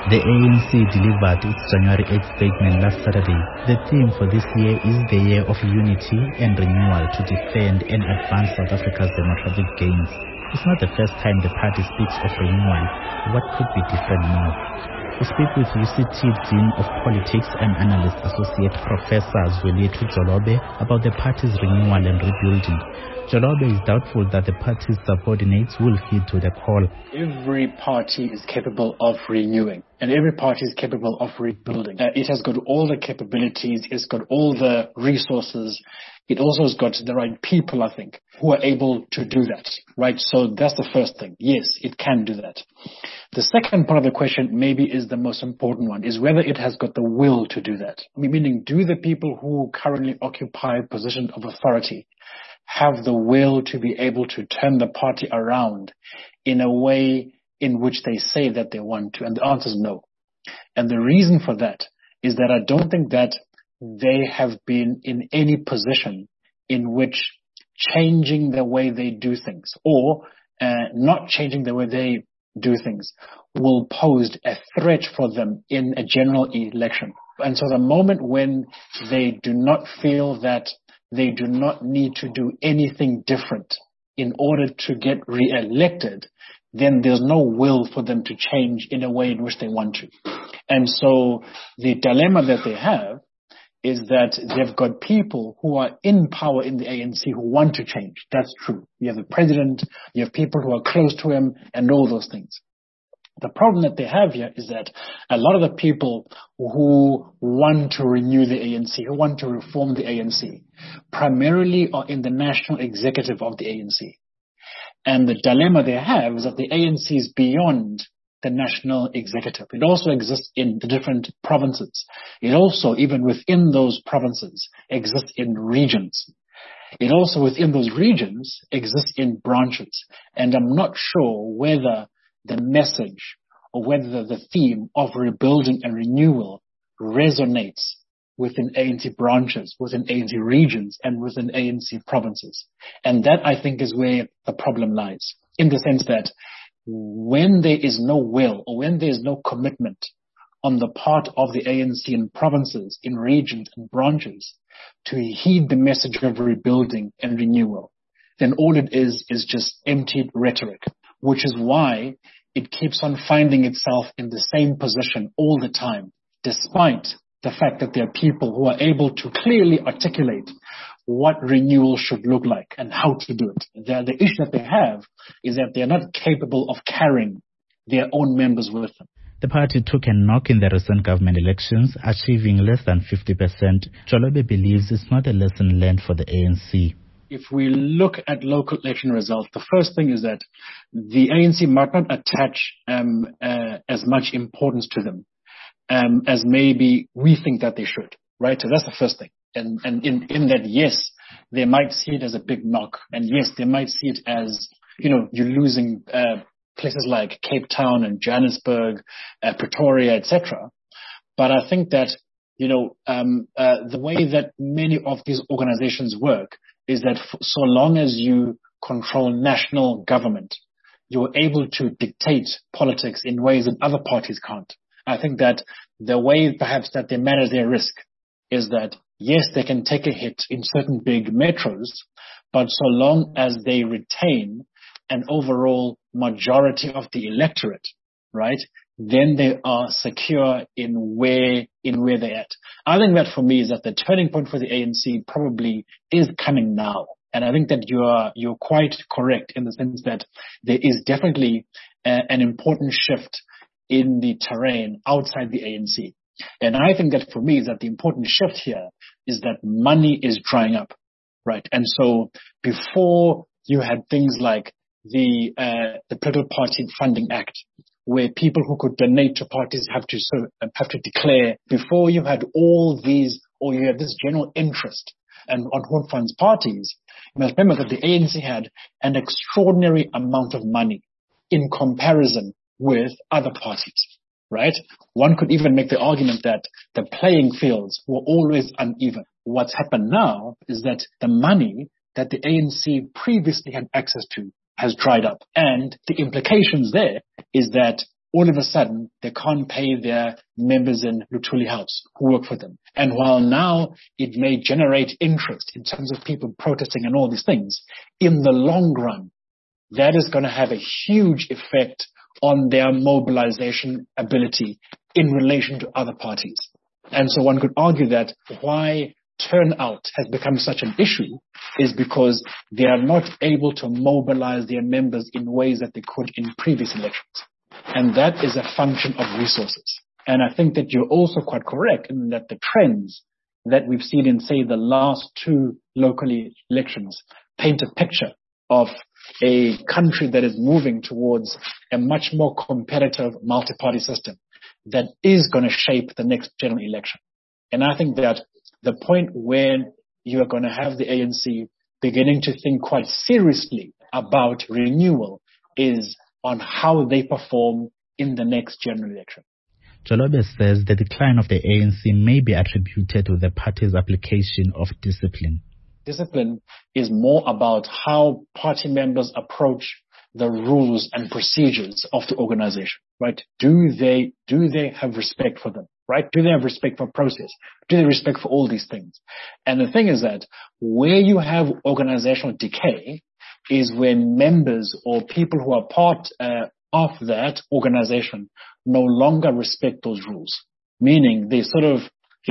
The ANC delivered its January 8th statement last Saturday. The theme for this year is the year of unity and renewal to defend and advance South Africa's democratic gains. It's not the first time the party speaks of renewal. What could be different now? We speak with UCT Dean of Politics and Analyst Associate Professor Zwelithu Jolobe about the party's renewal and rebuilding. Jolobe is doubtful that the party's subordinates will heed to the call. Every party is capable of renewing, and every party is capable of rebuilding. It has got all the capabilities, it's got all the resources. It also has got the right people, I think, who are able to do that, right? So that's the first thing. Yes, it can do that. The second part of the question maybe is the most important one, is whether it has got the will to do that. Meaning, do the people who currently occupy positions of authority have the will to be able to turn the party around in a way in which they say that they want to? And the answer is no. And the reason for that is that I don't think that they have been in any position in which changing the way they do things or not changing the way they do things will pose a threat for them in a general election. And so the moment when they do not feel that they do not need to do anything different in order to get re-elected, then there's no will for them to change in a way in which they want to. And so the dilemma that they have is that they've got people who are in power in the ANC who want to change. That's true. You have the president, you have people who are close to him, and all those things. The problem that they have here is that a lot of the people who want to renew the ANC, who want to reform the ANC, primarily are in the national executive of the ANC. And the dilemma they have is that the ANC is beyond the national executive. It also exists in the different provinces. It also, even within those provinces, exists in regions. It also, within those regions, exists in branches. And I'm not sure whether the message or whether the theme of rebuilding and renewal resonates within ANC branches, within ANC regions, and within ANC provinces. And that, I think, is where the problem lies, in the sense that when there is no will or when there is no commitment on the part of the ANC in provinces, in regions and branches to heed the message of rebuilding and renewal, then all it is just empty rhetoric, which is why it keeps on finding itself in the same position all the time, despite the fact that there are people who are able to clearly articulate what renewal should look like and how to do it. The issue that they have is that they're not capable of carrying their own members with them. The party took a knock in the recent government elections, achieving less than 50%. Jolobe believes it's not a lesson learned for the ANC. If we look at local election results, the first thing is that the ANC might not attach as much importance to them as maybe we think that they should, right? So that's the first thing. And in that, yes, they might see it as a big knock. And yes, they might see it as, you're losing places like Cape Town and Johannesburg, Pretoria, etc. But I think that, the way that many of these organizations work is that so long as you control national government, you're able to dictate politics in ways that other parties can't. I think that the way perhaps that they manage their risk is that, yes, they can take a hit in certain big metros, but so long as they retain an overall majority of the electorate, right, then they are secure in where they're at. I think that for me is that the turning point for the ANC probably is coming now. And I think that you're quite correct in the sense that there is definitely an important shift in the terrain outside the ANC. And I think that for me is that the important shift here is that money is drying up, right? And so before you had things like the Political Party Funding Act, where people who could donate to parties have to declare, before you had all these, or you had this general interest and on who funds parties, you must remember that the ANC had an extraordinary amount of money in comparison with other parties, right? One could even make the argument that the playing fields were always uneven. What's happened now is that the money that the ANC previously had access to has dried up. And the implications there is that all of a sudden they can't pay their members in Luthuli House who work for them. And while now it may generate interest in terms of people protesting and all these things, in the long run, that is going to have a huge effect on their mobilization ability in relation to other parties. And so one could argue that why turnout has become such an issue is because they are not able to mobilize their members in ways that they could in previous elections. And that is a function of resources. And I think that you're also quite correct in that the trends that we've seen in, say, the last two local elections paint a picture of a country that is moving towards a much more competitive multi-party system that is going to shape the next general election. And I think that the point when you are going to have the ANC beginning to think quite seriously about renewal is on how they perform in the next general election. Jolobe says the decline of the ANC may be attributed to the party's application of discipline. Discipline is more about how party members approach the rules and procedures of the organization, right? Do they have respect for them, right? Do they have respect for process? Do they respect for all these things? And the thing is that where you have organizational decay is when members or people who are part of that organization no longer respect those rules, meaning they sort of,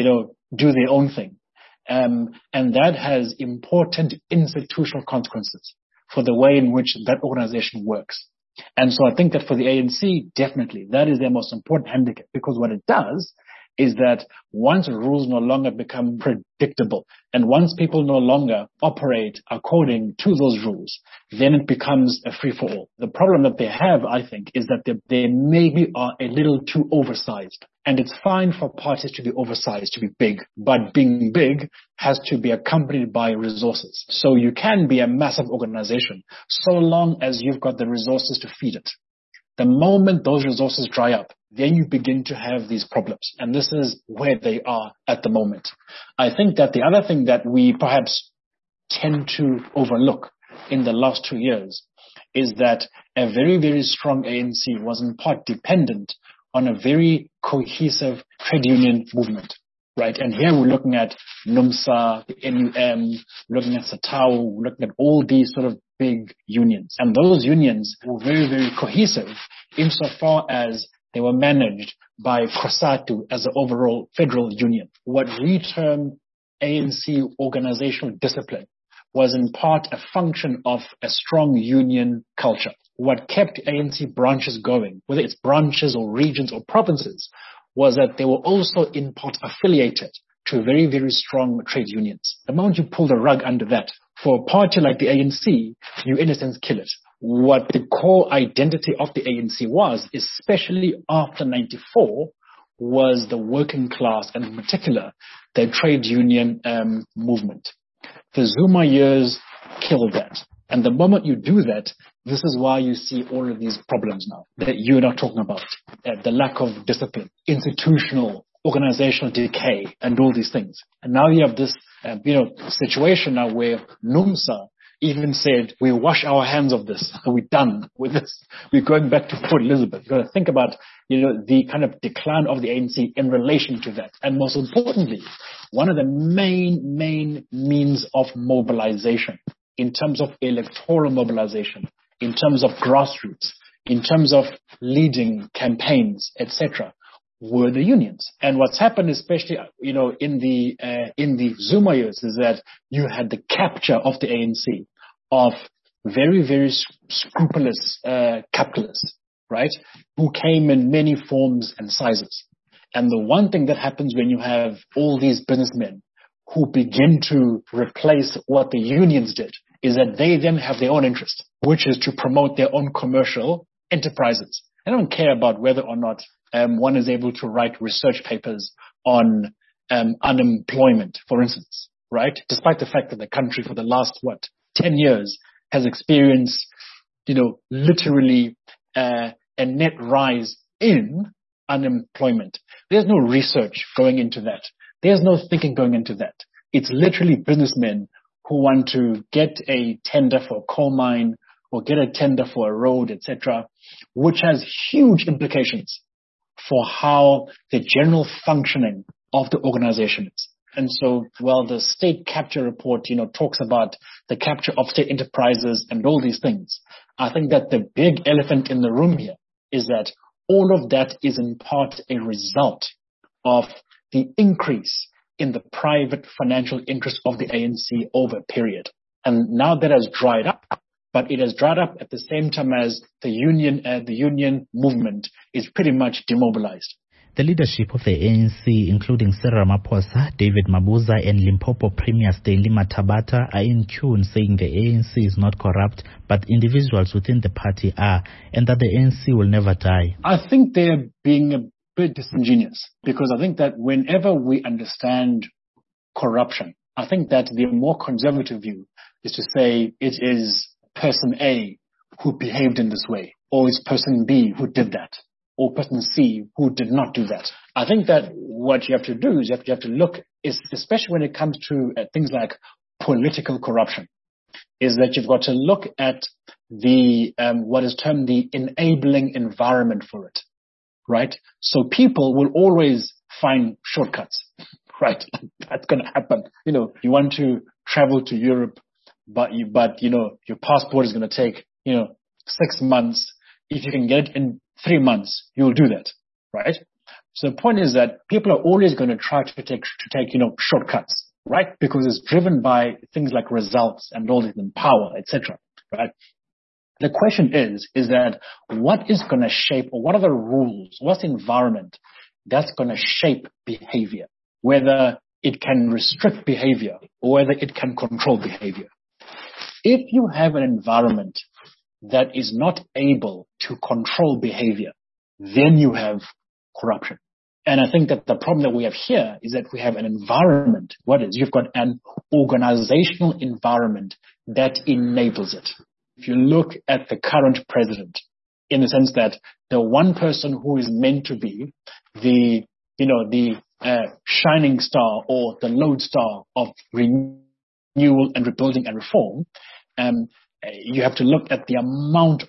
do their own thing. And that has important institutional consequences for the way in which that organization works. And so I think that for the ANC, definitely, that is their most important handicap, because what it does is that once rules no longer become predictable and once people no longer operate according to those rules, then it becomes a free-for-all. The problem that they have, I think, is that they maybe are a little too oversized. And it's fine for parties to be oversized, to be big, but being big has to be accompanied by resources. So you can be a massive organization so long as you've got the resources to feed it. The moment those resources dry up, then you begin to have these problems. And this is where they are at the moment. I think that the other thing that we perhaps tend to overlook in the last 2 years is that a very, very strong ANC was in part dependent on a very cohesive trade union movement, right? And here we're looking at NUMSA, the NUM, looking at SATAO, looking at all these sort of big unions. And those unions were very, very cohesive insofar as they were managed by COSATU as an overall federal union. What we term ANC organizational discipline was in part a function of a strong union culture. What kept ANC branches going, whether it's branches or regions or provinces, was that they were also in part affiliated to very, very strong trade unions. The moment you pull the rug under that, for a party like the ANC, you in a sense kill it. What the core identity of the ANC was, especially after 94, was the working class, and in particular, the trade union movement. The Zuma years killed that. And the moment you do that, this is why you see all of these problems now that you're not talking about. The lack of discipline, institutional, organizational decay, and all these things. And now you have this, situation now where NUMSA even said, we wash our hands of this. We're done with this. We're going back to Port Elizabeth. You've got to think about, the kind of decline of the ANC in relation to that. And most importantly, one of the main means of mobilization in terms of electoral mobilization, in terms of grassroots, in terms of leading campaigns, etc., were the unions. And what's happened, especially, in the Zuma years, is that you had the capture of the ANC of very, very scrupulous capitalists, right, who came in many forms and sizes. And the one thing that happens when you have all these businessmen who begin to replace what the unions did is that they then have their own interest, which is to promote their own commercial enterprises. They don't care about whether or not one is able to write research papers on unemployment, for instance, right? Despite the fact that the country for the last, 10 years has experienced, literally a net rise in unemployment. There's no research going into that. There's no thinking going into that. It's literally businessmen who want to get a tender for a coal mine or get a tender for a road, etc., which has huge implications for how the general functioning of the organization is. And so, while the state capture report, talks about the capture of state enterprises and all these things, I think that the big elephant in the room here is that all of that is in part a result of the increase in the private financial interest of the ANC over a period. And now that has dried up, but it has dried up at the same time as the union movement is pretty much demobilized. The leadership of the ANC, including Cyril Ramaphosa, David Mabuza, and Limpopo Premier Stanley Mathabata, are in tune, saying the ANC is not corrupt, but individuals within the party are, and that the ANC will never die. I think they're being a bit disingenuous, because I think that whenever we understand corruption, I think that the more conservative view is to say it is person A who behaved in this way, or it's person B who did that, or person C who did not do that. I think that what you have to do is you have to look, especially when it comes to things like political corruption, is that you've got to look at the what is termed the enabling environment for it, right? So people will always find shortcuts, right? That's going to happen. You want to travel to Europe, but your passport is going to take 6 months. If you can get it in 3 months, you'll do that, right? So the point is that people are always going to try to take shortcuts, right? Because it's driven by things like results and all this and power, etc., right? The question is that what is going to shape, or what are the rules, what's the environment that's going to shape behavior, whether it can restrict behavior or whether it can control behavior. If you have an environment that is not able to control behavior, then you have corruption. And I think that the problem that we have here is that we have an environment. You've got an organizational environment that enables it. If you look at the current president, in the sense that the one person who is meant to be the shining star or the lodestar of renewal and rebuilding and reform, you have to look at the amount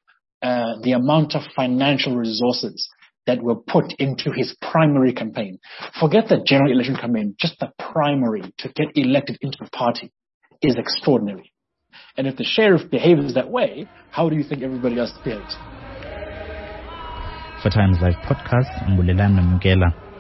of financial resources that were put into his primary campaign. Forget the general election campaign, just the primary to get elected into the party is extraordinary. And if the sheriff behaves that way, how do you think everybody else behaves? For Times Live Podcast, I'm Bulelani Mugela.